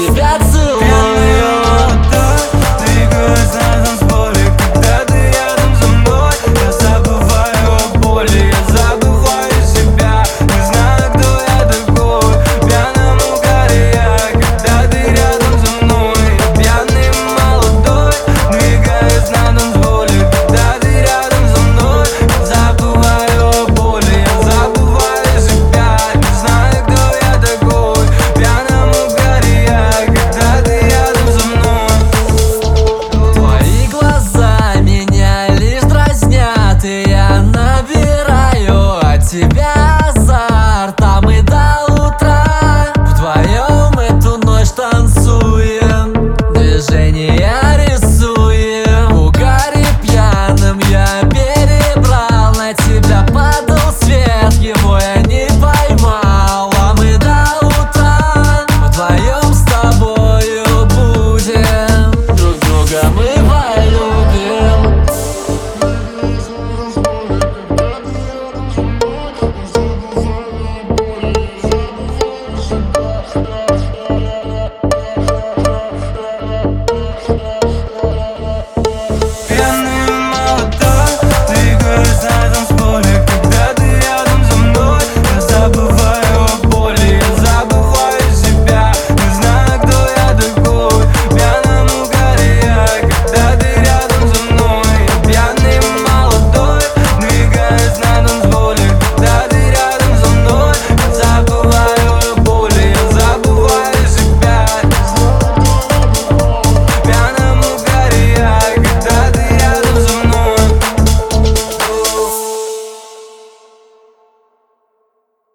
тебя целую. Двигаюсь на танцполе, когда ты рядом со мной. Я забываю о боли, я забываю себя. Не знаю, кто я такой, в пьяном угаре я. Когда ты рядом со мной, я пьяный молодой. Двигаюсь на танцполе, когда ты рядом со мной. Я забываю о боли, я забываю себя. Не знаю, кто я такой, в пьяном угаре я. Когда ты рядом со мной. Твои глаза меня лишь дразнят, и я набираю от тебя азарт, а мы до утра вдвоем эту ночь танцуем, движения рисуем. В угаре пьяным я перебрал, на тебя падал свет, его я не поймал, а мы до утра вдвоем с тобой